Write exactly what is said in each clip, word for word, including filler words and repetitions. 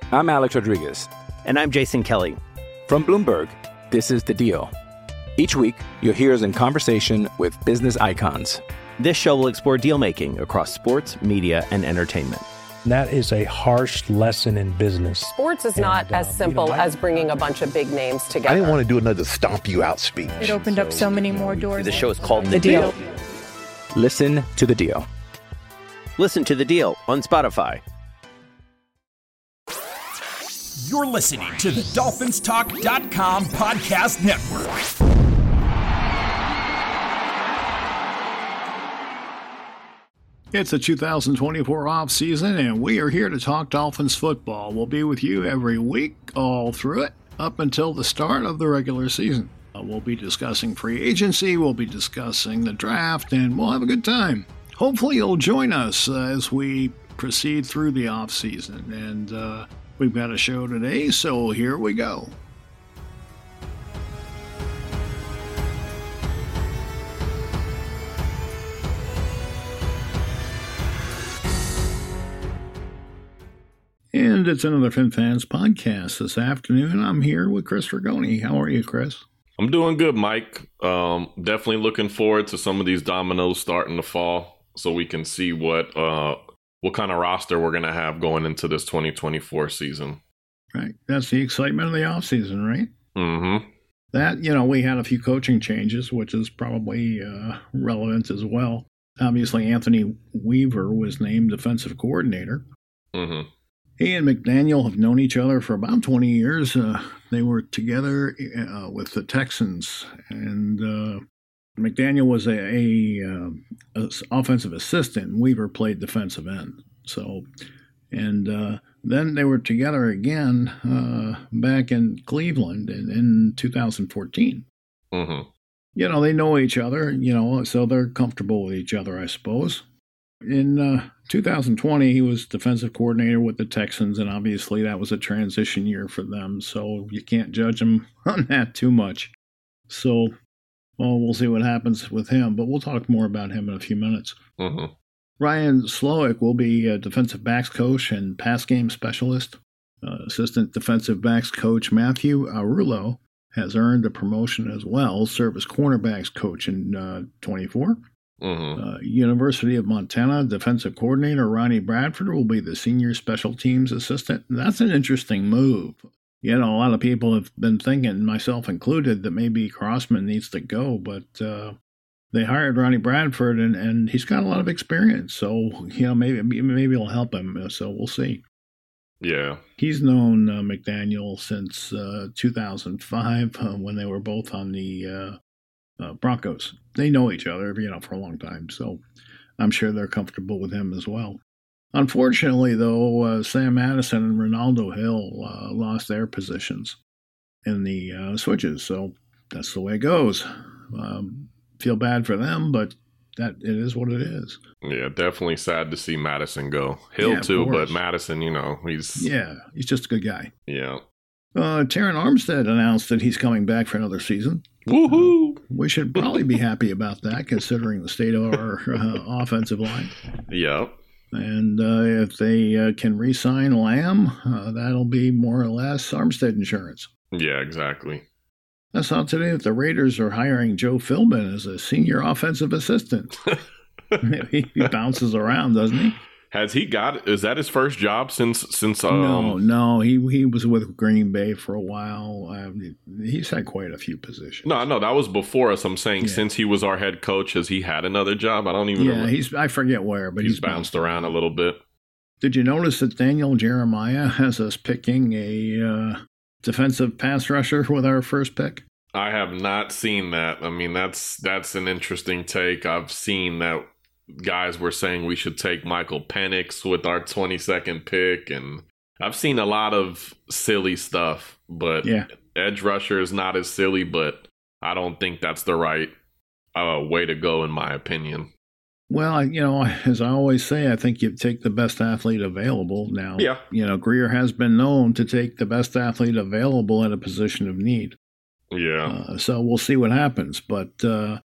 I'm Alex Rodriguez. And I'm Jason Kelly. From Bloomberg, this is The Deal. Each week, you'll hear us in conversation with business icons. This show will explore deal-making across sports, media, and entertainment. That is a harsh lesson in business. Sports is not and, uh, as simple you know, I, as bringing a bunch of big names together. I didn't want to do another stomp you out speech. It opened so, up so many more doors. The show is called The, the deal. deal. Listen to The Deal. Listen to The Deal on Spotify. You're listening to the Dolphins Talk dot com podcast network. It's the two thousand twenty-four off season, and we are here to talk Dolphins football. We'll be with you every week, all through it, up until the start of the regular season. Uh, we'll be discussing free agency, we'll be discussing the draft, and we'll have a good time. Hopefully you'll join us uh, as we proceed through the off season, and uh, we've got a show today, so here we go. And it's another FinFans podcast this afternoon. I'm here with Chris Dragoni. How are you, Chris? I'm doing good, Mike. Um, definitely looking forward to some of these dominoes starting to fall so we can see what uh, what kind of roster we're going to have going into this twenty twenty-four season. Right. That's the excitement of the offseason, right? Mm-hmm. That, you know, we had a few coaching changes, which is probably uh, relevant as well. Obviously, Anthony Weaver was named defensive coordinator. Mm-hmm. He and McDaniel have known each other for about twenty years. Uh, they were together uh, with the Texans, and uh, McDaniel was a, a, uh, a offensive assistant. Weaver played defensive end. So, and uh, then they were together again uh, back in Cleveland in, in two thousand fourteen. Mm-hmm. You know, they know each other, you know, so they're comfortable with each other, I suppose. In uh, two thousand twenty, he was defensive coordinator with the Texans, and obviously that was a transition year for them, so you can't judge him on that too much. So, well, we'll see what happens with him, but we'll talk more about him in a few minutes. Mm-hmm. Ryan Slowick will be a defensive backs coach and pass game specialist. Uh, assistant defensive backs coach Matthew Arullo has earned a promotion as well, serve as cornerbacks coach in uh, twenty-four. Mm-hmm. Uh, University of Montana defensive coordinator Ronnie Bradford will be the senior special teams assistant. That's an interesting move. You know, a lot of people have been thinking, myself included, that maybe Crossman needs to go, but uh, they hired Ronnie Bradford, and, and he's got a lot of experience. So, you know, maybe maybe it'll help him. So we'll see. Yeah. He's known uh, McDaniel since uh, two thousand five uh, when they were both on the uh, Uh, Broncos. They know each other, you know, for a long time, so I'm sure they're comfortable with him as well. Unfortunately, though, uh, Sam Madison and Ronaldo Hill uh, lost their positions in the uh, switches, so that's the way it goes. Um, feel bad for them, but that it is what it is. Yeah, definitely sad to see Madison go. Hill yeah, too, but Madison, you know, he's yeah, he's just a good guy. Yeah. Uh, Terran Armstead announced that he's coming back for another season. Woohoo! Uh, we should probably be happy about that, considering the state of our uh, offensive line. Yeah. And uh, if they uh, can re-sign Lamb, uh, that'll be more or less Armstead insurance. Yeah, exactly. I saw today that the Raiders are hiring Joe Philbin as a senior offensive assistant. he, he bounces around, doesn't he? Has he got? Is that his first job since since? Um... No, no. He he was with Green Bay for a while. Um, he's had quite a few positions. No, no, that was before us. I'm saying yeah. Since he was our head coach, has he had another job? I don't even. Yeah, remember. he's. I forget where, but he's, he's bounced, bounced around a little bit. Did you notice that Daniel Jeremiah has us picking a uh, defensive pass rusher with our first pick? I have not seen that. I mean, that's that's an interesting take. I've seen that. Guys were saying we should take Michael Penix with our twenty-second pick, and I've seen a lot of silly stuff, but yeah. Edge rusher is not as silly, but I don't think that's the right uh, way to go, in my opinion. Well, you know, as I always say, I think you take the best athlete available. Now, yeah. you know, Greer has been known to take the best athlete available at a position of need. Yeah. Uh, so we'll see what happens, but uh,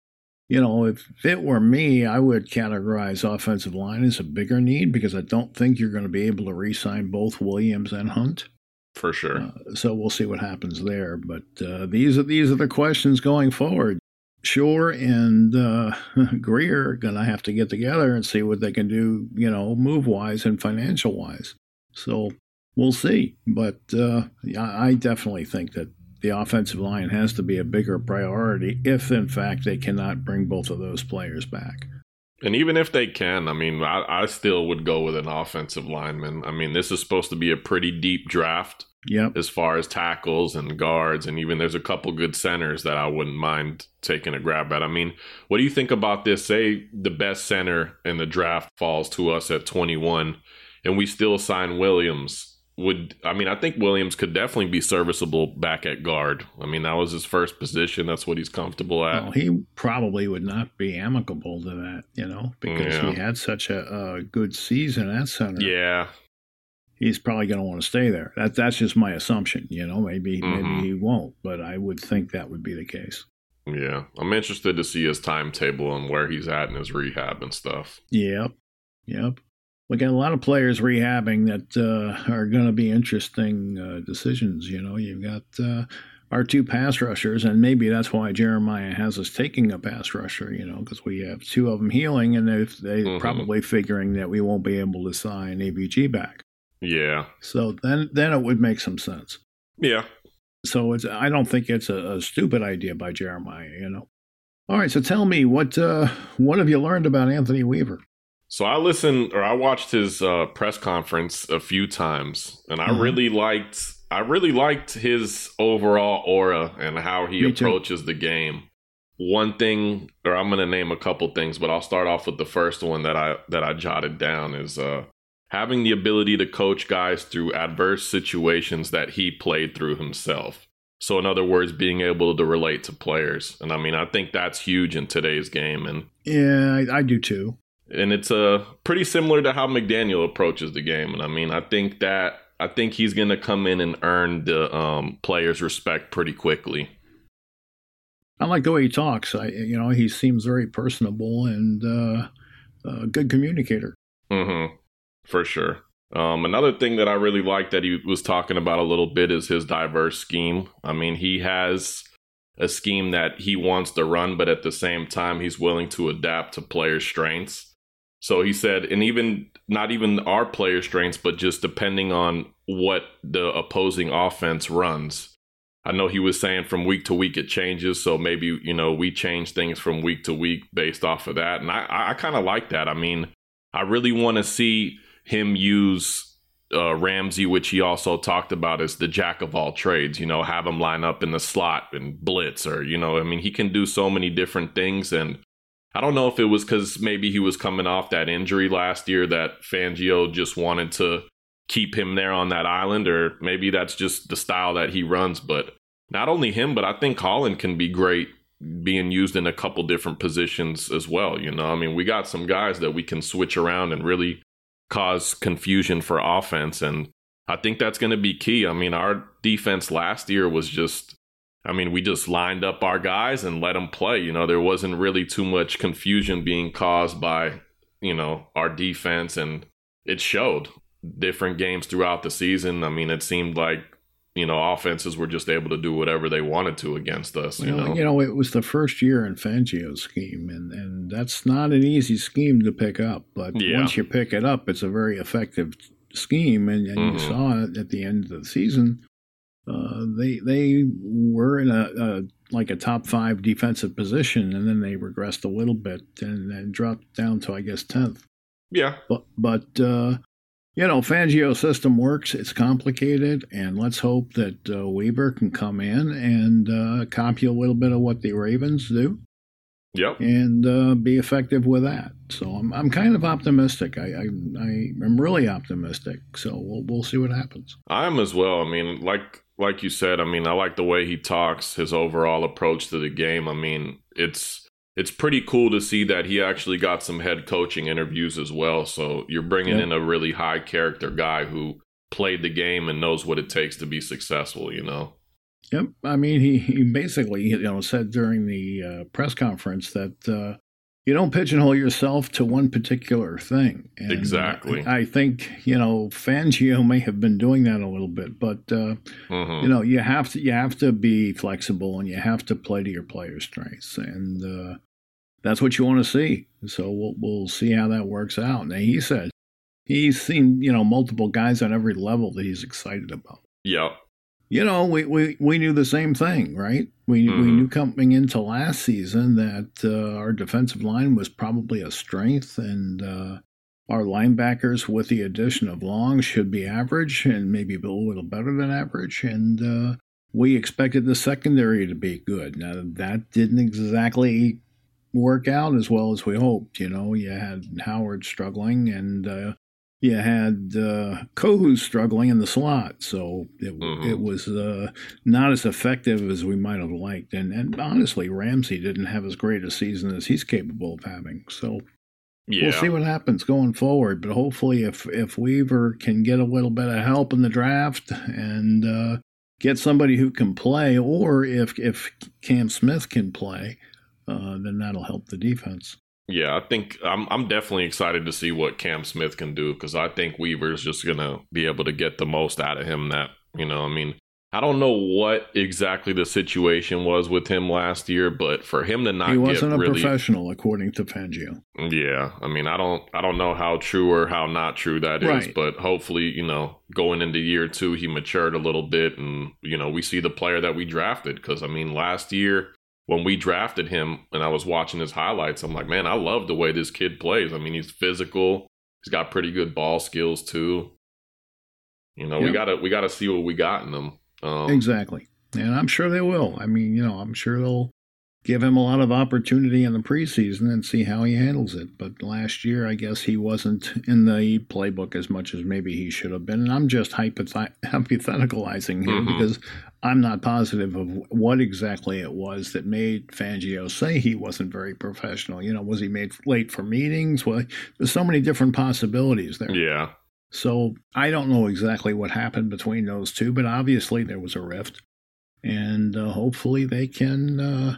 you know, if it were me, I would categorize offensive line as a bigger need because I don't think you're going to be able to re-sign both Williams and Hunt. For sure. Uh, so we'll see what happens there. But uh, these are these are the questions going forward. Shore and uh, Greer are going to have to get together and see what they can do, you know, move-wise and financial-wise. So we'll see. But uh, I definitely think that the offensive line has to be a bigger priority if, in fact, they cannot bring both of those players back. And even if they can, I mean, I, I still would go with an offensive lineman. I mean, this is supposed to be a pretty deep draft. Yep. As far as tackles and guards, and even there's a couple good centers that I wouldn't mind taking a grab at. I mean, what do you think about this? Say the best center in the draft falls to us at twenty-one, and we still sign Williams. Would I mean, I think Williams could definitely be serviceable back at guard. I mean, that was his first position. That's what he's comfortable at. Well, he probably would not be amicable to that, you know, because yeah. he had such a, a good season at center. Yeah. He's probably going to want to stay there. That, that's just my assumption. You know, maybe mm-hmm. maybe he won't, but I would think that would be the case. Yeah. I'm interested to see his timetable and where he's at in his rehab and stuff. Yep. Yep. We got a lot of players rehabbing that uh, are going to be interesting uh, decisions. You know, you've got uh, our two pass rushers, and maybe that's why Jeremiah has us taking a pass rusher, you know, because we have two of them healing, and they're, they're mm-hmm. probably figuring that we won't be able to sign A V G back. Yeah. So then then it would make some sense. Yeah. So it's I don't think it's a, a stupid idea by Jeremiah, you know. All right, so tell me, what uh, what have you learned about Anthony Weaver? So I listened or I watched his uh, press conference a few times, and I mm-hmm. really liked I really liked his overall aura and how he Me approaches too. the game. One thing, or I'm going to name a couple things, but I'll start off with the first one that I that I jotted down is uh having the ability to coach guys through adverse situations that he played through himself. So in other words, being able to relate to players. And I mean, I think that's huge in today's game. And yeah, I, I do too. And it's uh, pretty similar to how McDaniel approaches the game. And I mean, I think that I think he's going to come in and earn the um, players' respect pretty quickly. I like the way he talks. I, you know, he seems very personable and uh, a good communicator. Mm-hmm. For sure. Um, another thing that I really like that he was talking about a little bit is his diverse scheme. I mean, he has a scheme that he wants to run, but at the same time, he's willing to adapt to players' strengths. So he said, and even not even our player strengths, but just depending on what the opposing offense runs. I know he was saying from week to week it changes. So maybe, you know, we change things from week to week based off of that. And I, I kind of like that. I mean, I really want to see him use uh, Ramsey, which he also talked about as the jack of all trades, you know, have him line up in the slot and blitz, or, you know, I mean, he can do so many different things. And I don't know if it was because maybe he was coming off that injury last year that Fangio just wanted to keep him there on that island, or maybe that's just the style that he runs. But not only him, but I think Holland can be great being used in a couple different positions as well. You know, I mean, we got some guys that we can switch around and really cause confusion for offense. And I think that's going to be key. I mean, our defense last year was just, I mean, we just lined up our guys and let them play. You know, there wasn't really too much confusion being caused by, you know, our defense. And it showed different games throughout the season. I mean, it seemed like, you know, offenses were just able to do whatever they wanted to against us. You well, know, you know, it was the first year in Fangio's scheme, and, and that's not an easy scheme to pick up. But yeah. once you pick it up, it's a very effective scheme, and, and mm-hmm. you saw it at the end of the season. Uh, they they were in a, a like a top five defensive position, and then they regressed a little bit and then dropped down to, I guess, tenth. Yeah, but but. Uh, You know, Fangio's system works. It's complicated, and let's hope that uh, Weaver can come in and uh, copy a little bit of what the Ravens do. Yep. And uh, be effective with that. So I'm I'm kind of optimistic. I I, I am really optimistic. So we'll we'll see what happens. I am as well. I mean, like like you said, I mean, I like the way he talks, his overall approach to the game. I mean, it's. It's pretty cool to see that he actually got some head coaching interviews as well. So you're bringing yep. in a really high character guy who played the game and knows what it takes to be successful, you know? Yep. I mean, he, he basically, you know, said during the uh, press conference that uh, you don't pigeonhole yourself to one particular thing. And exactly. I think, you know, Fangio may have been doing that a little bit, but uh, mm-hmm. you know, you have to you have to be flexible and you have to play to your players' strengths, and uh, that's what you want to see. So we'll we'll see how that works out. And he said he's seen, you know, multiple guys on every level that he's excited about. Yep. You know, we, we, we knew the same thing, right? We mm-hmm. we knew coming into last season that uh, our defensive line was probably a strength, and uh, our linebackers, with the addition of Long, should be average and maybe a little better than average. And uh, we expected the secondary to be good. Now, that didn't exactly work out as well as we hoped. You know, you had Howard struggling, and uh, you had uh, Kohu struggling in the slot, so it, mm-hmm. it was uh, not as effective as we might have liked. And, and honestly, Ramsey didn't have as great a season as he's capable of having. So yeah. We'll see what happens going forward. But hopefully, if if Weaver can get a little bit of help in the draft and uh, get somebody who can play, or if if Cam Smith can play, uh, then that'll help the defense. Yeah, I think I'm I'm definitely excited to see what Cam Smith can do, because I think Weaver's just going to be able to get the most out of him. That, you know, I mean, I don't know what exactly the situation was with him last year, but for him to not he wasn't get a really, professional, according to Fangio. Yeah, I mean, I don't I don't know how true or how not true that right. is, but hopefully, you know, going into year two, he matured a little bit, and, you know, we see the player that we drafted. Because, I mean, last year, when we drafted him and I was watching his highlights, I'm like, man, I love the way this kid plays. I mean, he's physical. He's got pretty good ball skills too. You know, yep. we gotta we gotta see what we got in him. Um, exactly, and I'm sure they will. I mean, you know, I'm sure they'll give him a lot of opportunity in the preseason and see how he handles it. But last year, I guess he wasn't in the playbook as much as maybe he should have been. And I'm just hypoth- hypotheticalizing here mm-hmm. because I'm not positive of what exactly it was that made Fangio say he wasn't very professional. You know, was he made late for meetings? Well, there's so many different possibilities there. Yeah. So I don't know exactly what happened between those two, but obviously there was a rift. And uh, hopefully they can uh,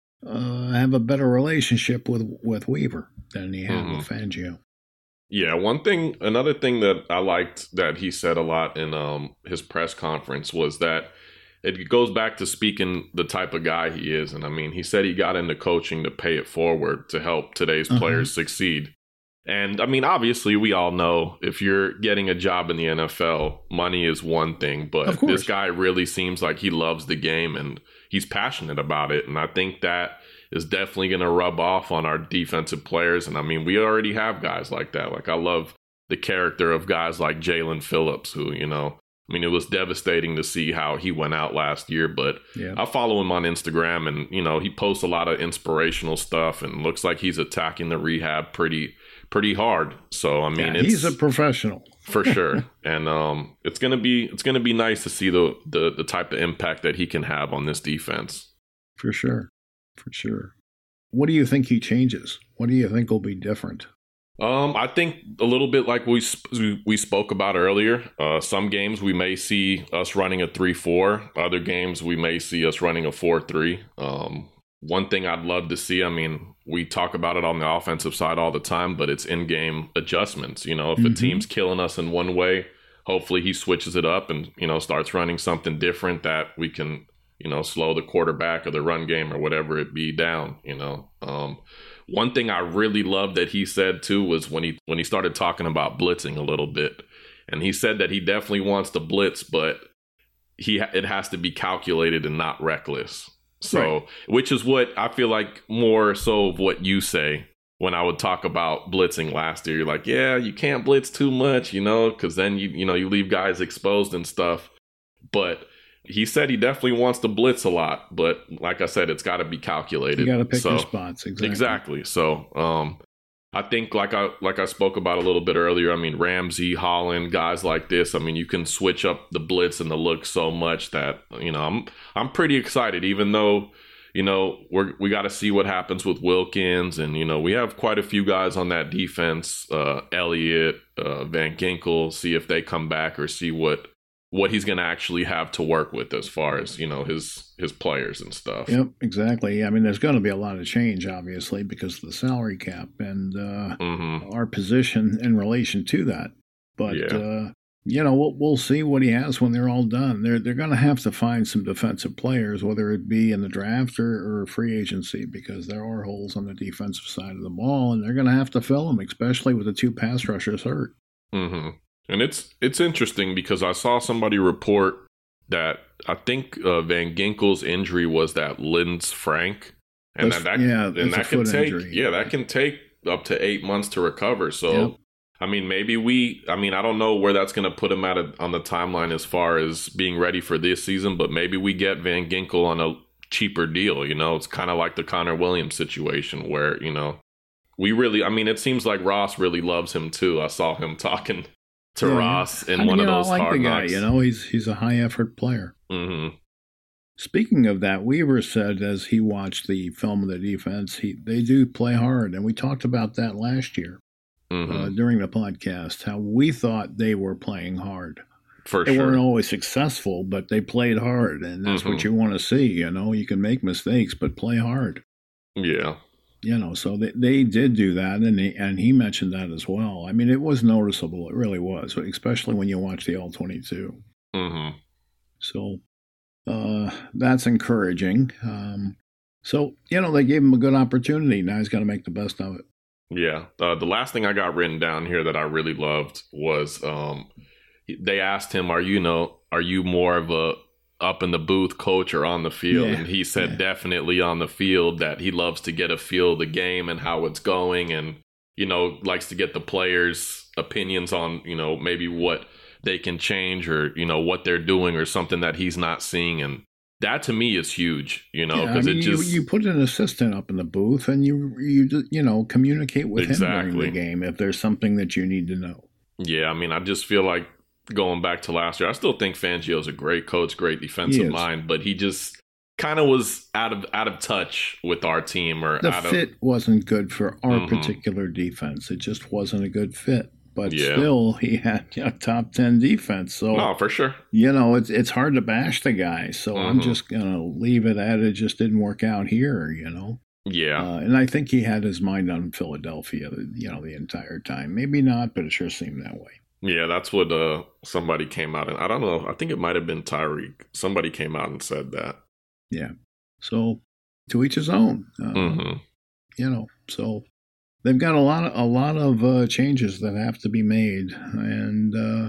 uh, have a better relationship with, with Weaver than he had mm-hmm. with Fangio. Yeah, one thing, another thing that I liked that he said a lot in um, his press conference was that it goes back to speaking the type of guy he is. And I mean, he said he got into coaching to pay it forward to help today's uh-huh. players succeed. And I mean, obviously, we all know if you're getting a job in the N F L, money is one thing. But this guy really seems like he loves the game and he's passionate about it. And I think that is definitely going to rub off on our defensive players. And I mean, we already have guys like that. Like, I love the character of guys like Jalen Phillips, who, you know, I mean, it was devastating to see how he went out last year, but yeah. I follow him on Instagram and, you know, he posts a lot of inspirational stuff and looks like he's attacking the rehab pretty, pretty hard. So, I mean, yeah, it's, he's a professional for sure. And um, it's going to be, it's going to be nice to see the, the, the type of impact that he can have on this defense. For sure. For sure. What do you think he changes? What do you think will be different? Um, I think a little bit like we we spoke about earlier. Uh, some games we may see us running a three four. Other games we may see us running a four three. Um, one thing I'd love to see, I mean, we talk about it on the offensive side all the time, but it's in-game adjustments. You know, if mm-hmm. a team's killing us in one way, hopefully he switches it up and, you know, starts running something different that we can, you know, slow the quarterback or the run game or whatever it be down, you know. Um, One thing I really loved that he said, too, was when he when he started talking about blitzing a little bit. And he said that he definitely wants to blitz, but he it has to be calculated and not reckless. So, right. Which is what I feel like more so of what you say when I would talk about blitzing last year. You're like, yeah, you can't blitz too much, you know, because then, you you know, you leave guys exposed and stuff. But he said he definitely wants to blitz a lot, but like I said, it's got to be calculated. You got to pick so, your spots. Exactly. Exactly. So um, I think like I like I spoke about a little bit earlier, I mean, Ramsey, Holland, guys like this, I mean, you can switch up the blitz and the look so much that, you know, I'm I'm pretty excited, even though, you know, we're, we got to see what happens with Wilkins. And, you know, we have quite a few guys on that defense, uh, Elliott, uh, Van Ginkel, see if they come back or see what, what he's going to actually have to work with as far as, you know, his his players and stuff. Yep, exactly. I mean, there's going to be a lot of change, obviously, because of the salary cap and uh, mm-hmm. our position in relation to that. But, yeah. uh, you know, we'll, we'll see what he has when they're all done. They're, they're going to have to find some defensive players, whether it be in the draft or, or free agency, because there are holes on the defensive side of the ball, and they're going to have to fill them, especially with the two pass rushers hurt. Mm-hmm. And it's it's interesting because I saw somebody report that I think uh, Van Ginkel's injury was that Linz Frank, and that's, that, that yeah, and that can take injury. yeah that can take up to eight months to recover. So yep. I mean, maybe we I mean I don't know where that's going to put him at a, on the timeline as far as being ready for this season, but maybe we get Van Ginkel on a cheaper deal. You know, it's kind of like the Connor Williams situation where, you know, we really I mean it seems like Ross really loves him too. I saw him talking to yeah, Ross in I, one of know, those I like hard the guy, knocks. You know, he's he's a high effort player. Mm-hmm. Speaking of that, Weaver said as he watched the film of the defense, he they do play hard, and we talked about that last year mm-hmm. uh, during the podcast. How we thought they were playing hard. For they sure, weren't always successful, but they played hard, and that's mm-hmm. what you want to see. You know, you can make mistakes, but play hard. Yeah. You know, so they, they did do that, and he, and he mentioned that as well. I mean, it was noticeable. It really was, especially when you watch the all twenty-two. Mm-hmm. So uh, that's encouraging. Um, so, you know, they gave him a good opportunity. Now he's got to make the best of it. Yeah. Uh, the last thing I got written down here that I really loved was um, they asked him, are you know, are you more of a up in the booth coach or on the field? Yeah, and he said yeah. definitely on the field, that he loves to get a feel of the game and how it's going, and, you know, likes to get the players' opinions on, you know, maybe what they can change or, you know, what they're doing or something that he's not seeing. And that to me is huge, you know, because yeah, I mean, it just you, you put an assistant up in the booth and you you you know communicate with exactly. him during the game if there's something that you need to know. Yeah, I mean, I just feel like going back to last year, I still think Fangio's a great coach, great defensive mind, but he just kind of was out of out of touch with our team, or the out fit of, wasn't good for our mm-hmm. particular defense. It just wasn't a good fit. But yeah. still, he had a top ten defense. So, no, for sure. You know, it's it's hard to bash the guy. So mm-hmm. I'm just gonna leave it at it. Just didn't work out here. You know. Yeah. Uh, and I think he had his mind on Philadelphia. You know, the entire time. Maybe not, but it sure seemed that way. Yeah, that's what uh, somebody came out and I don't know. I think it might have been Tyreek. Somebody came out and said that. Yeah. So to each his own. Uh, mm-hmm. You know. So they've got a lot of a lot of uh, changes that have to be made, and uh,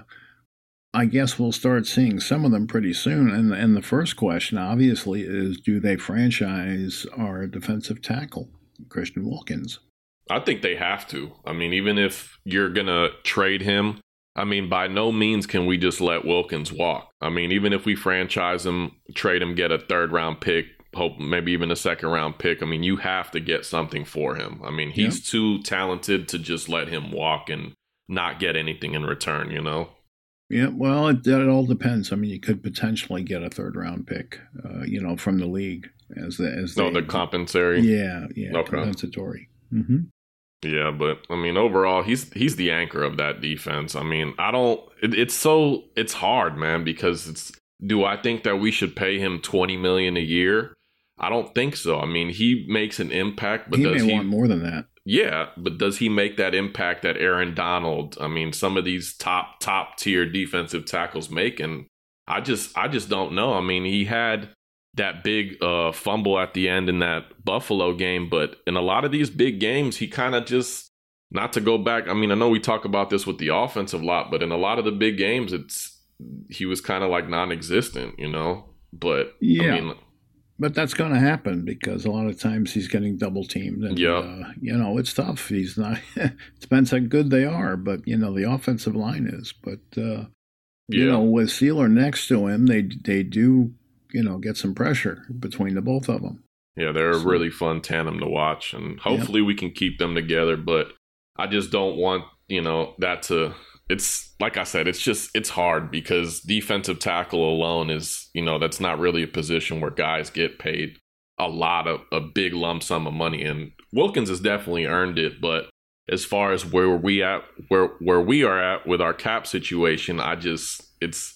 I guess we'll start seeing some of them pretty soon. And and the first question, obviously, is do they franchise our defensive tackle, Christian Wilkins? I think they have to. I mean, even if you're gonna trade him. I mean, by no means can we just let Wilkins walk. I mean, even if we franchise him, trade him, get a third round pick, hope maybe even a second round pick. I mean, you have to get something for him. I mean, he's yeah. too talented to just let him walk and not get anything in return, you know? Yeah, well, it, it all depends. I mean, you could potentially get a third round pick, uh, you know, from the league as the as no, they, the compensatory. Yeah, yeah, okay. compensatory. Mm-hmm. Yeah, but I mean, overall, he's he's the anchor of that defense. I mean, I don't. It, it's so it's hard, man, because it's. Do I think that we should pay him twenty million dollars a year? I don't think so. I mean, he makes an impact, but he does may he want more than that? Yeah, but does he make that impact that Aaron Donald? I mean, some of these top top tier defensive tackles make, and I just I just don't know. I mean, he had that big uh, fumble at the end in that Buffalo game, but in a lot of these big games, he kind of just, not to go back, I mean, I know we talk about this with the offensive lot, but in a lot of the big games, it's he was kind of like non-existent, you know? But, yeah. I mean... But that's going to happen because a lot of times he's getting double teamed. And, yeah. uh, you know, it's tough. He's not, it depends how good they are, but, you know, the offensive line is. But, uh, you yeah. know, with Sealer next to him, they they do, you know, get some pressure between the both of them. Yeah, they're so, a really fun tandem to watch, and hopefully yeah. we can keep them together. But I just don't want, you know, that to. It's like I said, it's just it's hard because defensive tackle alone is, you know, that's not really a position where guys get paid a lot of a big lump sum of money. And Wilkins has definitely earned it, but as far as where we at, where where we are at with our cap situation, I just it's.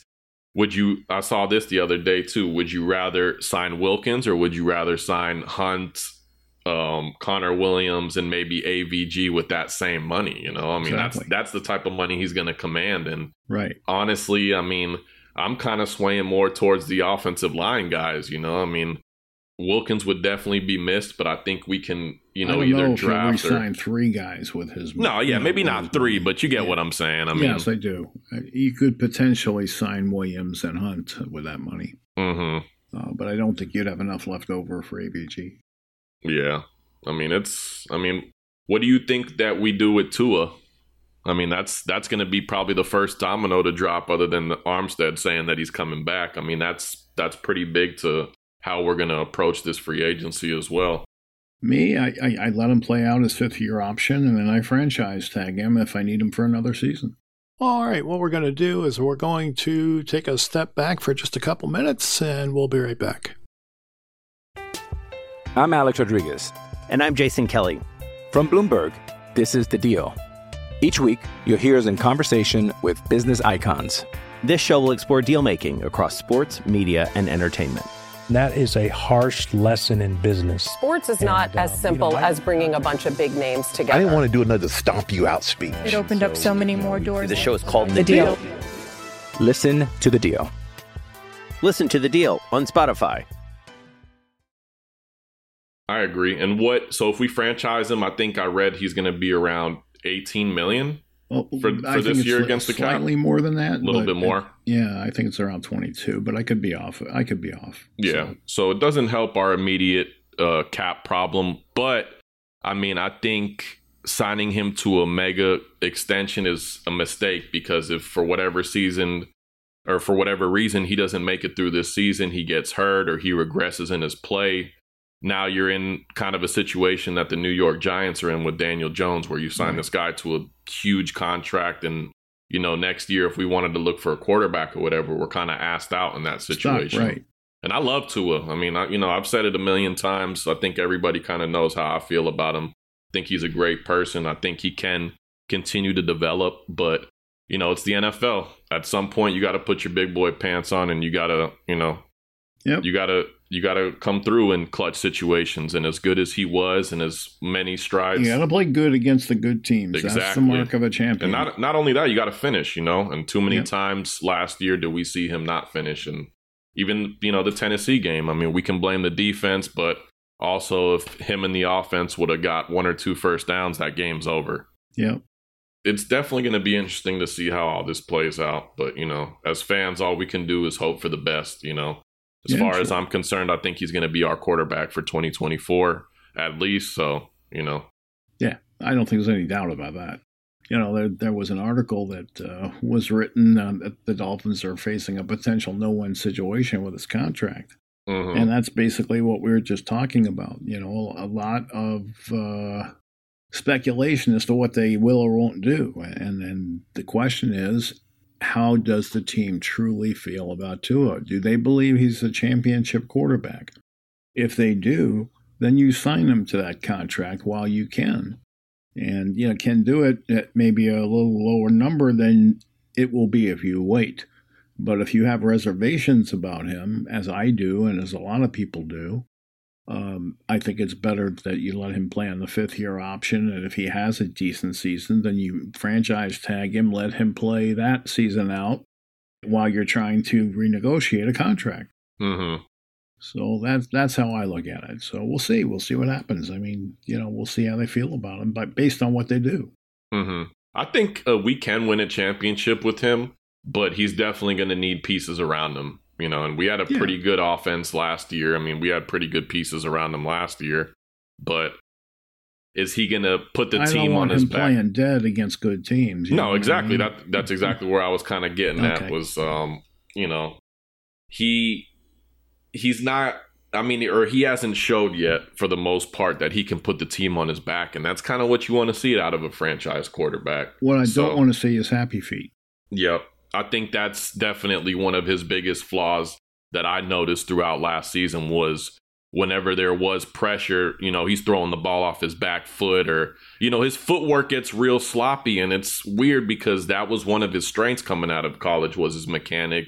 would you, I saw this the other day too, would you rather sign Wilkins or would you rather sign Hunt, um, Connor Williams, and maybe A V G with that same money? You know, I mean, Exactly. that's that's the type of money he's going to command. And Right. honestly, I mean, I'm kind of swaying more towards the offensive line guys. You know, I mean, Wilkins would definitely be missed, but I think we can, you know, I don't either know if he'll draft or re-sign three guys with his. no, yeah, you know, maybe with not his three, money. but you get Yeah. what I'm saying. I mean, yes, I do. You could potentially sign Williams and Hunt with that money, mhm. uh, but I don't think you'd have enough left over for A V G. Yeah. I mean, it's, I mean, what do you think that we do with Tua? I mean, that's that's going to be probably the first domino to drop other than Armstead saying that he's coming back. I mean, that's that's pretty big to how we're going to approach this free agency as well. Me, I, I, I let him play out his fifth year option, and then I franchise tag him if I need him for another season. All right, what we're going to do is we're going to take a step back for just a couple minutes, and we'll be right back. I'm Alex Rodriguez. And I'm Jason Kelly. From Bloomberg, this is The Deal. Each week, you'll hear us in conversation with business icons. This show will explore deal making across sports, media, and entertainment. That is a harsh lesson in business. Sports is not And, uh, as simple you know, I- as bringing a bunch of big names together. I didn't want to do another stomp you out speech. It opened up so many more doors. The show is called The The Deal. Deal. Listen to The Deal. Listen to The Deal on Spotify. I agree. And what, so if we franchise him, I think I read he's going to be around eighteen million. Well, For- I for think this it's year li- against the Cap? slightly more than that. A little but bit more. it- yeah, I think it's around twenty-two, but I could be off. I could be off. Yeah. So, So it doesn't help our immediate uh, cap problem. But I mean, I think signing him to a mega extension is a mistake because if for whatever season or for whatever reason he doesn't make it through this season, he gets hurt or he regresses in his play. Now you're in kind of a situation that the New York Giants are in with Daniel Jones, where you sign Right. this guy to a huge contract. And, you know, next year, if we wanted to look for a quarterback or whatever, we're kind of asked out in that Stuck, situation. right. And I love Tua. I mean, I, you know, I've said it a million times. I think everybody kind of knows how I feel about him. I think he's a great person. I think he can continue to develop. But, you know, it's the N F L. At some point, you got to put your big boy pants on and you got to, you know, Yep. you got to you got to come through in clutch situations. And as good as he was and as many strides. You got to play good against the good teams. That's the Exactly. mark of a champion. And not not only that, you got to finish, you know. And too many Yep. times last year did we see him not finish. And even, you know, the Tennessee game, I mean, we can blame the defense, but also if him and the offense would have got one or two first downs, that game's over. Yep. It's definitely going to be interesting to see how all this plays out. But, you know, as fans, all we can do is hope for the best, you know. As Yeah, far sure. as I'm concerned, I think he's going to be our quarterback for twenty twenty-four at least. So, you know. Yeah, I don't think there's any doubt about that. You know, there there was an article that uh, was written uh, that the Dolphins are facing a potential no-win situation with his contract. Mhm. And that's basically what we were just talking about. You know, a lot of uh, speculation as to what they will or won't do. And then the question is, how does the team truly feel about Tua? Do they believe he's a championship quarterback? If they do, then you sign him to that contract while you can. And, you know, can do it at maybe a little lower number than it will be if you wait. But if you have reservations about him, as I do, and as a lot of people do, um, I think it's better that you let him play on the fifth year option. And if he has a decent season, then you franchise tag him, let him play that season out while you're trying to renegotiate a contract. Mm-hmm. So that's that's how I look at it. So we'll see. We'll see what happens. I mean, you know, we'll see how they feel about him, but based on what they do. Mm-hmm. I think uh, we can win a championship with him, but he's definitely going to need pieces around him. You know, and we had a Yeah. pretty good offense last year. I mean, we had pretty good pieces around him last year, but is he going to put the I team don't on want his him back? playing dead against good teams. you know No, what I exactly. mean? That that's exactly where I was kind of getting at Okay. was, um, you know, he he's not. I mean, or he hasn't showed yet for the most part that he can put the team on his back, and that's kind of what you want to see out of a franchise quarterback. What I So- don't want to see is happy feet. Yep. I think that's definitely one of his biggest flaws that I noticed throughout last season was whenever there was pressure, you know, he's throwing the ball off his back foot or, you know, his footwork gets real sloppy. And it's weird because that was one of his strengths coming out of college was his mechanics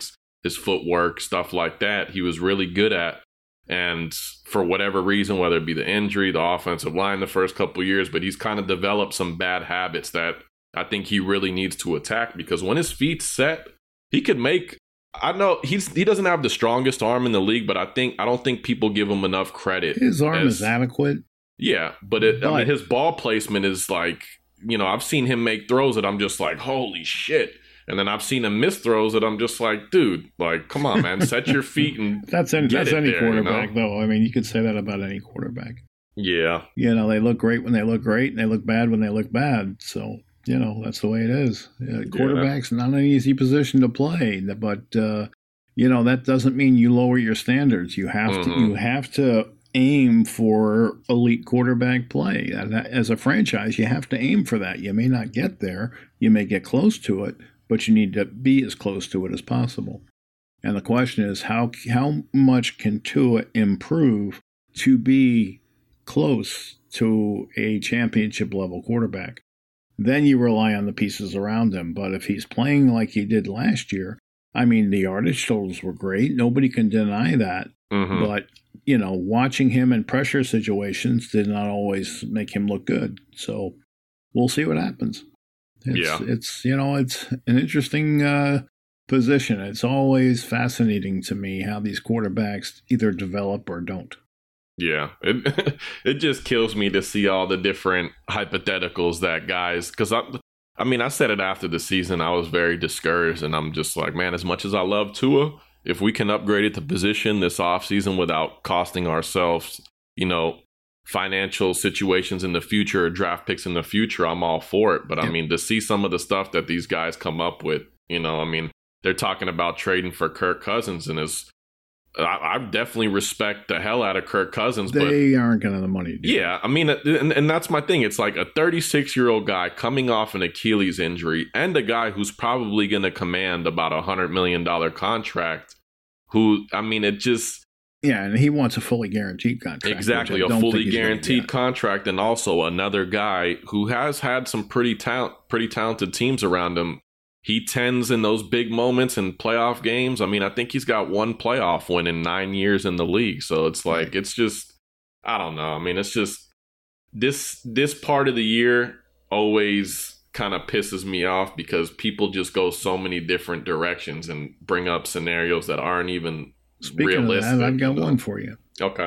his footwork, stuff like that, he was really good at. And for whatever reason, whether it be the injury, the offensive line the first couple of years, but he's kind of developed some bad habits that I think he really needs to attack, because when his feet's set, he could make, I know he's he doesn't have the strongest arm in the league, but I think I don't think people give him enough credit. His arm as, is adequate. Yeah, but, it, but I mean, his ball placement is like, you know, I've seen him make throws that I'm just like, holy shit. And then I've seen him miss throws that I'm just like, dude, like, come on, man, set your feet and that's any, get that's it any there, quarterback, you know? though. I mean, you could say that about any quarterback. Yeah. You know, they look great when they look great, and they look bad when they look bad. So, you know, that's the way it is. Uh, quarterback's yeah. not an easy position to play, but, uh, you know, that doesn't mean you lower your standards. You have mm-hmm. to you have to aim for elite quarterback play. As a franchise, you have to aim for that. You may not get there. You may get close to it, but you need to be as close to it as possible. And the question is, how how much can Tua improve to be close to a championship-level quarterback? Then you rely on the pieces around him. But if he's playing like he did last year, I mean, the yardage totals were great. Nobody can deny that. Mm-hmm. But, you know, watching him in pressure situations did not always make him look good. So we'll see what happens. It's, yeah. It's, you know, it's an interesting uh, position. It's always fascinating to me how these quarterbacks either develop or don't. Yeah, it it just kills me to see all the different hypotheticals that guys, because I, I mean, I said it after the season, I was very discouraged, and I'm just like, man, as much as I love Tua, if we can upgrade it to position this offseason without costing ourselves, you know, financial situations in the future or draft picks in the future, I'm all for it. But I mean, to see some of the stuff that these guys come up with, you know, I mean, they're talking about trading for Kirk Cousins, and it's, I, I definitely respect the hell out of Kirk Cousins. They but, aren't going to have the money to do Yeah, I mean, and, and that's my thing. It's like a thirty-six-year-old guy coming off an Achilles injury and a guy who's probably going to command about a one hundred million dollars contract who, I mean, it just... Yeah, and he wants a fully guaranteed contract. Exactly, a fully guaranteed contract, and also another guy who has had some pretty talent, pretty talented teams around him. He tends in those big moments in playoff games. I mean, I think he's got one playoff win in nine years in the league. So it's like, it's just, I don't know. I mean, it's just this this part of the year always kind of pisses me off because people just go so many different directions and bring up scenarios that aren't even Speaking realistic. of that, I've got you know? one for you. Okay.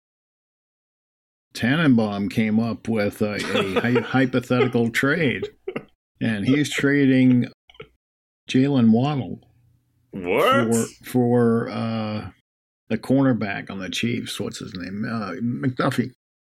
Tannenbaum came up with a, a hypothetical trade, and he's trading Jalen Waddle what? for for uh, the cornerback on the Chiefs. What's his name? Uh, McDuffie.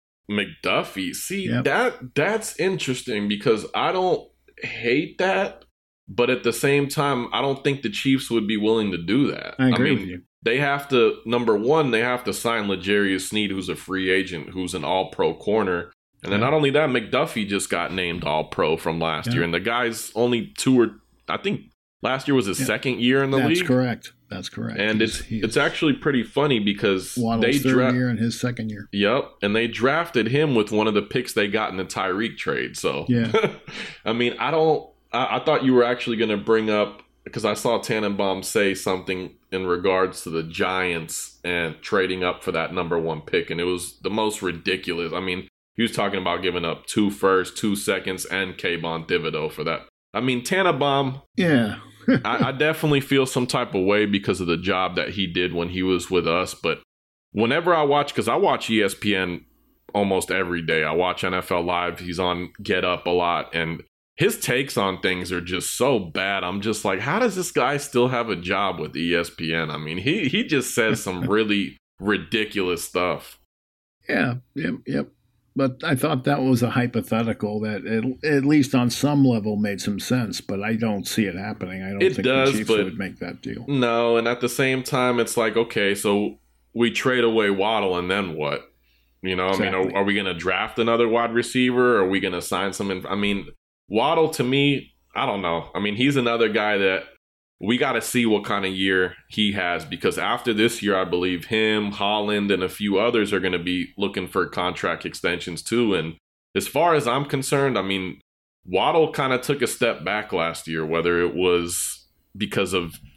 McDuffie. See, Yep. that that's interesting because I don't hate that, but at the same time, I don't think the Chiefs would be willing to do that. I agree mean, with you. They have to, number one, they have to sign L'Jarius Sneed, who's a free agent, who's an all-pro corner. And then Yeah. not only that, McDuffie just got named all-pro from last Yeah. year. And the guy's only two or, I think last year was his Yeah. second year in the That's league. That's correct. That's correct. And He's- it's he's it's actually pretty funny because Waddle's they third draft. year and his second year. Yep, and they drafted him with one of the picks they got in the Tyreek trade. So, Yeah. I mean, I don't. I, I thought you were actually going to bring up because I saw Tannenbaum say something in regards to the Giants and trading up for that number one pick, and it was the most ridiculous. I mean, he was talking about giving up two firsts, two seconds, and Kayvon Thibodeau for that. I mean, Tannenbaum. Yeah. I, I definitely feel some type of way because of the job that he did when he was with us. But whenever I watch, because I watch E S P N almost every day, I watch N F L Live. He's on Get Up a lot. And his takes on things are just so bad. I'm just like, how does this guy still have a job with E S P N? I mean, he, he just says some really ridiculous stuff. Yeah. Yep. Yep. But I thought that was a hypothetical that at, at least on some level made some sense, but I don't see it happening. I don't It think does, the Chiefs but- would make that deal. No, and at the same time, it's like, okay, so we trade away Waddle, and then what? You know, I mean, Exactly. are, are we going to draft another wide receiver? Or are we going to sign some? Inf- I mean, Waddle, to me, I don't know. I mean, he's another guy that we got to see what kind of year he has, because after this year, I believe him, Holland, and a few others are going to be looking for contract extensions too. And as far as I'm concerned, I mean, Waddle kind of took a step back last year, whether it was because of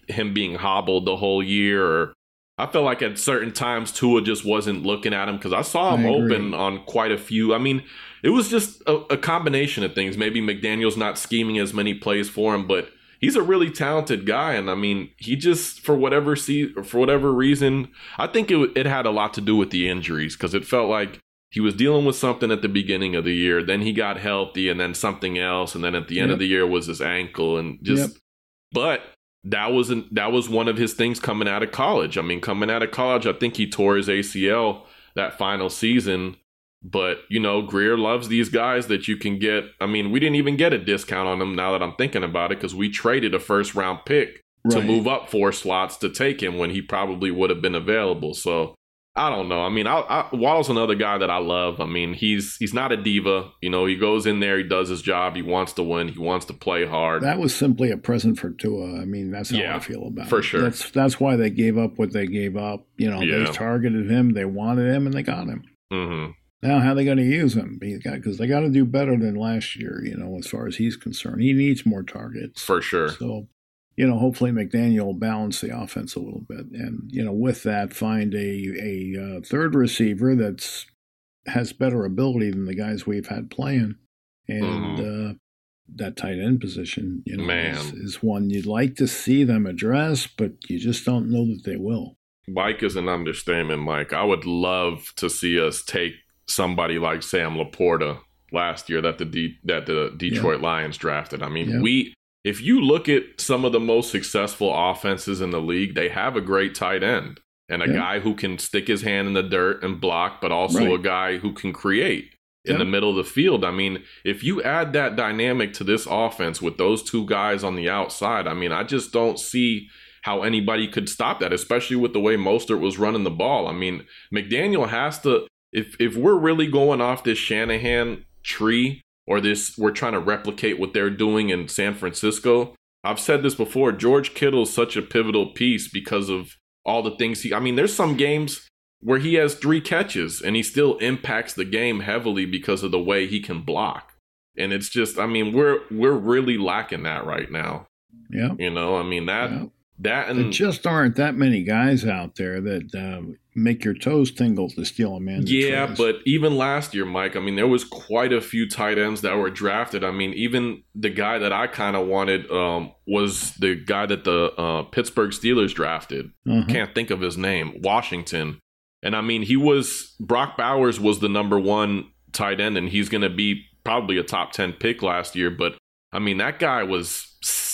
him being hobbled the whole year, or I felt like at certain times Tua just wasn't looking at him because I saw him open on quite a few. I mean, it was just a, a combination of things. Maybe McDaniel's not scheming as many plays for him, but he's a really talented guy. And I mean, he just, for whatever see, for whatever reason, I think it, it had a lot to do with the injuries because it felt like he was dealing with something at the beginning of the year. Then he got healthy and then something else. And then at the end yep. of the year was his ankle and just, yep. but That wasn't that was one of his things coming out of college. I mean, coming out of college, I think he tore his A C L that final season. But, you know, Grier loves these guys that you can get. I mean, we didn't even get a discount on him now that I'm thinking about it because we traded a first round pick right. to move up four slots to take him when he probably would have been available. So I don't know. I mean, I, I, Waddle's another guy that I love. I mean, he's he's not a diva. You know, he goes in there, he does his job, he wants to win, he wants to play hard. That was simply a present for Tua. I mean, that's how yeah, I feel about for it. For sure. That's that's why they gave up what they gave up. You know, yeah. they targeted him, they wanted him, and they got him. Mm-hmm. Now, how are they going to use him? Because they got to do better than last year, you know, as far as he's concerned. He needs more targets. For sure. So, you know, hopefully McDaniel will balance the offense a little bit. And, you know, with that, find a, a uh, third receiver that's has better ability than the guys we've had playing. And mm-hmm. uh, that tight end position, you know, Man. Is, is one you'd like to see them address, but you just don't know that they will. Mike is an understatement, Mike. I would love to see us take somebody like Sam Laporta last year that the D, that the Detroit yeah. Lions drafted. I mean, yeah. we if you look at some of the most successful offenses in the league, they have a great tight end and a yeah. guy who can stick his hand in the dirt and block, but also right. a guy who can create in yeah. the middle of the field. I mean, if you add that dynamic to this offense with those two guys on the outside, I mean, I just don't see how anybody could stop that, especially with the way Mostert was running the ball. I mean, McDaniel has to If if we're really going off this Shanahan tree or this, we're trying to replicate what they're doing in San Francisco. I've said this before. George Kittle's such a pivotal piece because of all the things he. I mean, there's some games where he has three catches and he still impacts the game heavily because of the way he can block. And it's just, I mean, we're we're really lacking that right now. Yeah, you know, I mean that. Yeah. That and there just aren't that many guys out there that uh, make your toes tingle to steal a man. Yeah, but even last year, Mike, I mean, there was quite a few tight ends that were drafted. I mean, even the guy that I kind of wanted um, was the guy that the uh, Pittsburgh Steelers drafted. Uh-huh. Can't think of his name. Washington. And I mean, he was Brock Bowers was the number one tight end, and he's going to be probably a top ten pick last year. But I mean, that guy was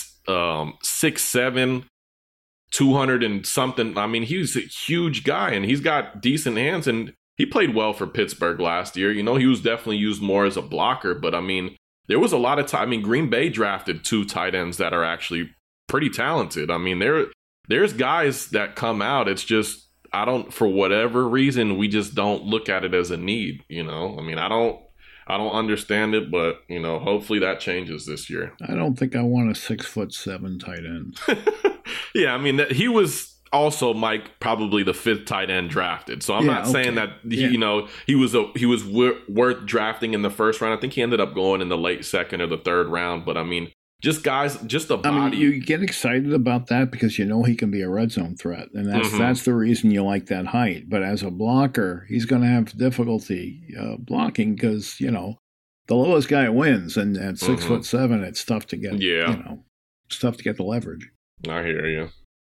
um, six seven. two hundred and something. I mean, he's a huge guy and he's got decent hands and he played well for Pittsburgh last year. You know, he was definitely used more as a blocker, but I mean, there was a lot of time. I mean, Green Bay drafted two tight ends that are actually pretty talented. I mean, there, there's guys that come out. It's just, I don't, for whatever reason, we just don't look at it as a need, you know? I mean, I don't, I don't understand it, but, you know, hopefully that changes this year. I don't think I want a six foot seven tight end. Yeah, I mean, that he was also, Mike, probably the fifth tight end drafted. So I'm yeah, not okay. saying that he, yeah. you know, he was a he was w- worth drafting in the first round. I think he ended up going in the late second or the third round. But I mean, just guys, just a body. I mean, you get excited about that because you know he can be a red zone threat, and that's mm-hmm. that's the reason you like that height. But as a blocker, he's going to have difficulty uh, blocking because you know the lowest guy wins, and at six mm-hmm. foot seven, it's tough to get. Yeah, you know, it's tough to get the leverage. I hear you.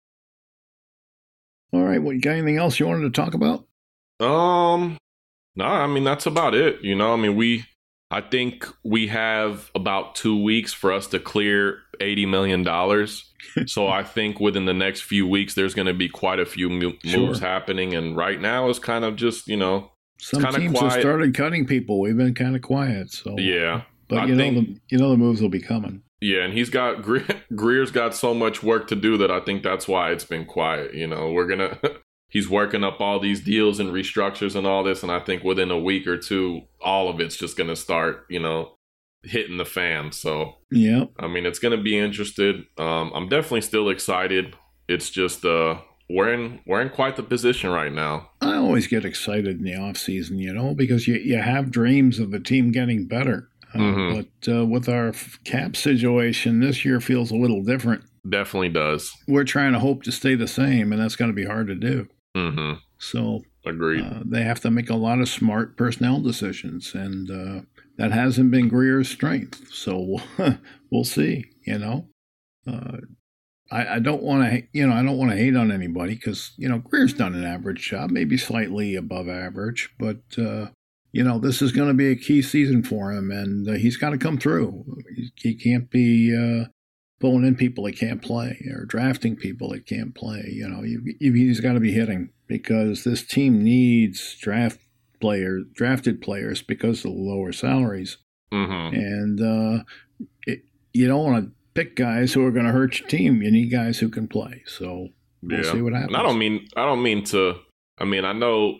All right, well, you got anything else you wanted to talk about? Um, no, I mean, that's about it. You know, I mean, we, I think we have about two weeks for us to clear eighty million dollars. So I think within the next few weeks, there's going to be quite a few mo- sure. moves happening. And right now it's kind of just, you know, some it's teams quiet. have started cutting people. We've been kind of quiet. So yeah, but I you think, know, the, you know, the moves will be coming. Yeah, and he's got Greer's got so much work to do that I think that's why it's been quiet. You know, we're gonna he's working up all these deals and restructures and all this, and I think within a week or two, all of it's just gonna start, you know, hitting the fan. So yeah, I mean, it's gonna be interested. Um, I'm definitely still excited. It's just uh, we're in we're in quite the position right now. I always get excited in the off season, you know, because you you have dreams of the team getting better. Uh, mm-hmm. But uh, with our cap situation, this year feels a little different. Definitely does. We're trying to hope to stay the same, and that's going to be hard to do. Mm-hmm. So agreed. Uh, they have to make a lot of smart personnel decisions, and uh, that hasn't been Greer's strength. So we'll see. You know, uh, I, I don't want to, you know, I don't want to hate on anybody because you know Greer's done an average job, maybe slightly above average, but uh, you know this is going to be a key season for him, and uh, he's got to come through. He, he can't be. Uh, pulling in people that can't play or drafting people that can't play. You know, you, you, he's got to be hitting because this team needs draft players, drafted players because of the lower salaries. Mm-hmm. And uh, it, you don't want to pick guys who are going to hurt your team. You need guys who can play. So we'll yeah. see what happens. And I don't mean, I don't mean to, I mean, I know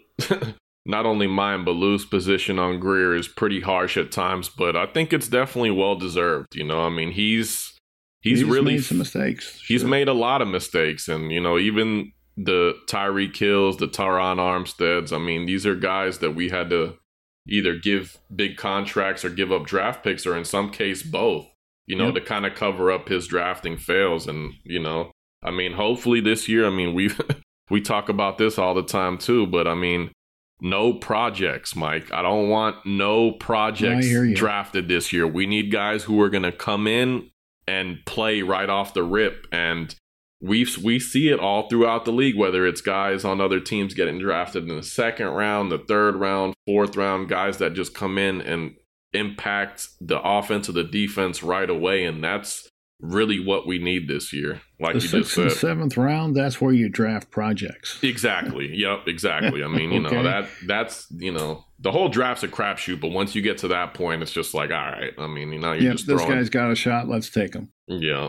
not only mine, but Lou's position on Greer is pretty harsh at times, but I think it's definitely well-deserved. You know, I mean, he's, He's, he's really made some mistakes. He's sure. made a lot of mistakes. And, you know, even the Tyreek Hills, the Teron Armsteads, I mean, these are guys that we had to either give big contracts or give up draft picks or in some case both, you know, yep. to kind of cover up his drafting fails. And, you know, I mean, hopefully this year, I mean, we we talk about this all the time too, but I mean, no projects, Mike. I don't want no projects drafted this year. We need guys who are going to come in and play right off the rip. And we we see it all throughout the league, whether it's guys on other teams getting drafted in the second round, the third round, fourth round, guys that just come in and impact the offense or the defense right away. And that's really what we need this year. Like the you sixth just said. and seventh round, that's where you draft projects. Exactly. Yep, exactly. I mean, you okay. know, that that's, you know, the whole draft's a crapshoot, but once you get to that point, it's just like, all right. I mean, you know, you're yeah, just this throwing... guy's got a shot. Let's take him. Yeah.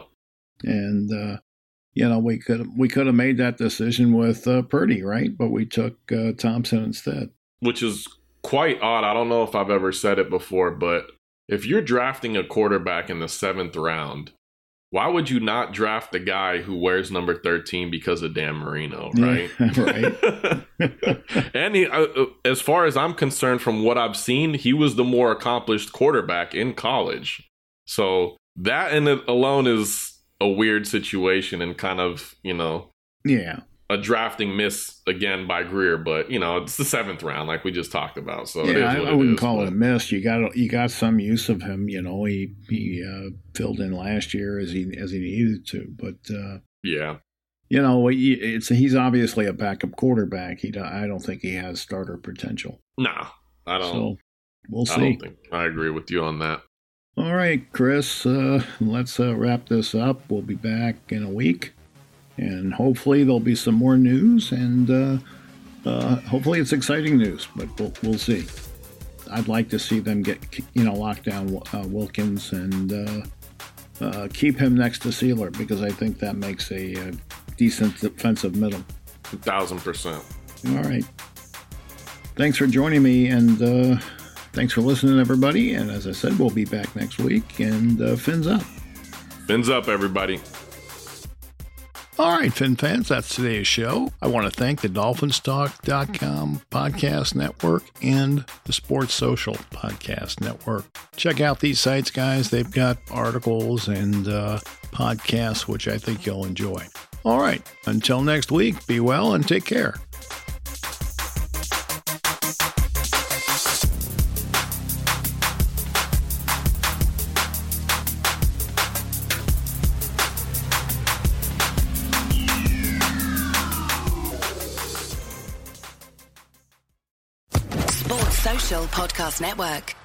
And, uh, you know, we could we could have made that decision with uh, Purdy, right? But we took uh, Thompson instead. Which is quite odd. I don't know if I've ever said it before, but if you're drafting a quarterback in the seventh round, why would you not draft the guy who wears number thirteen because of Dan Marino, right? Yeah, right. And he, uh, as far as I'm concerned, from what I've seen, he was the more accomplished quarterback in college. So that in it alone is a weird situation and kind of, you know, yeah, a drafting miss again by Greer. But, you know, it's the seventh round, like we just talked about. So yeah, it is I, what I wouldn't it is, call but... it a miss. You got you got some use of him. You know, he he uh, filled in last year as he as he needed to. But uh, yeah, you know, it's he's obviously a backup quarterback. He I don't think he has starter potential. No, I don't. So we'll see. I don't think I agree with you on that. All right, Chris, uh, let's uh, wrap this up. We'll be back in a week, and hopefully there'll be some more news, and uh, uh, hopefully it's exciting news, but we'll, we'll see. I'd like to see them get, you know, lock down uh, Wilkins and uh, uh, keep him next to Sealer, because I think that makes a, a decent defensive middle. A thousand percent. All right. Thanks for joining me, and uh, thanks for listening, everybody. And as I said, we'll be back next week. And uh, fins up. Fins up, everybody. All right, Fin fans, that's today's show. I want to thank the Dolphins Talk dot com podcast network and the Sports Social podcast network. Check out these sites, guys. They've got articles and uh, podcasts, which I think you'll enjoy. All right, until next week, be well and take care. Podcast Network.